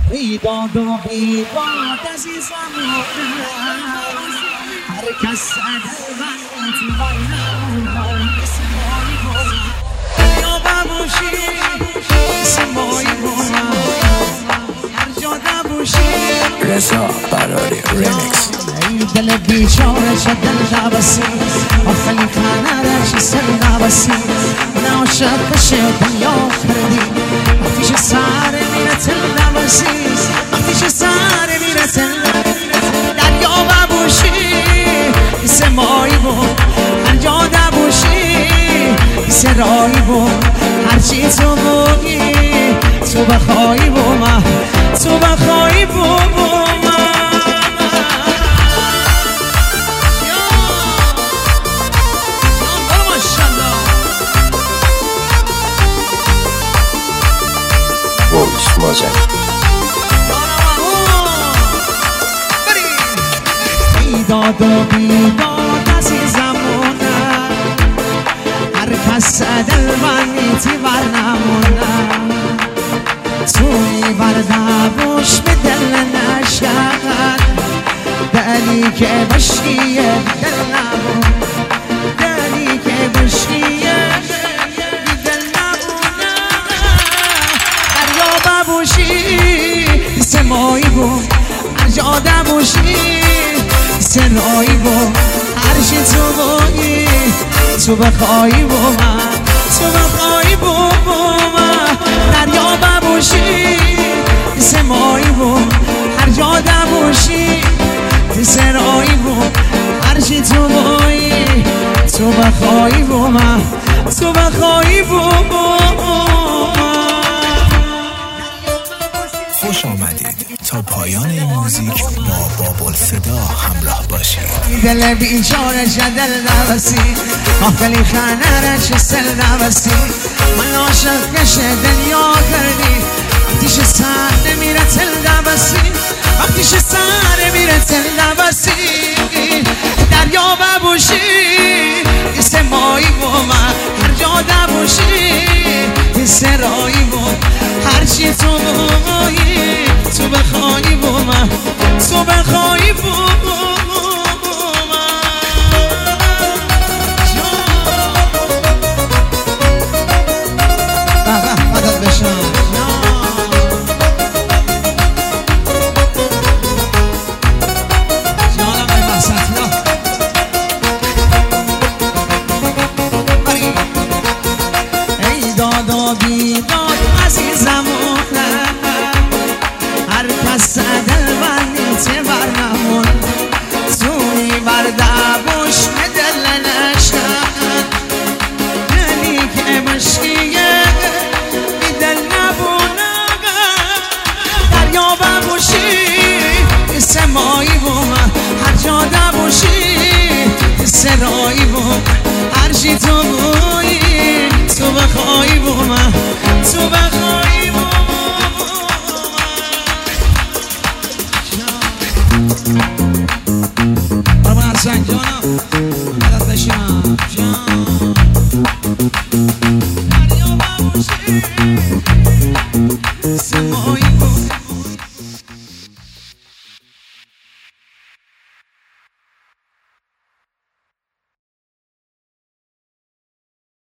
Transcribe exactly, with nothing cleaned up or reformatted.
بیداد و بیداد عزیزم هر کس صدر من تو برنم مثل مایی بودم یا ببوشی مثل مایی بودم هر جا نبوشی رضا براری ریمیکس. ای دل بیچاره چه دل نبسی آخلی خانه سر نبسی ناشد بشه دنیا کردی آتیش سر میره تل نبسی آتیش سر میره تل دریا ببوشی مثل مایی بود هر جا نبوشی مثل رایی بود هرچی تو بودی تو بخوایی با من تو بخوایی با من ووش مازن بیداد و بیداد عزیزمونه هر کس دل من میتی برنمونه توی بردبوش به دل نشد دلی که بشکیه دل نبود دلی که بشکیه دل نبونه دریا ببوشی مثل مایی بود هر جا نبوشی مثل رایی بود هر چی تو بایی تو بخوایی با من تو بخوایی با من دریا ببوشی مثل مایی بود هر جا نبوشی مثل رایی بود هر چی تو بایی تو بخوایی با من تو بخوایی با من. خوش آمدید تا پایان این موزیک با بابالصدا همراه باشید. دل بیچاره چه دل نبسی آخلی خانه را چه سل نبسی من عاشق کشه دنیا کردی وقتیش سر نمیره تل نبسی وقتیش سر میره تل نبسی دریا ببوشی مثل مایی با من هر جا نبوشی مثل رایی با هر چی تو بایی تو بخوایی با من تو بخوایی با من بابا مدد بشم ای داد و بیداد عزیزمونه هر کس دل من نیتی برنمون توی بردبوش به دل نشد دلی که مشکیه بی دل نبونه دریا ببوشی مثل مایی بود هر جا نبوشی مثل رایی بود هر چی تو بایی تو بخوایی با من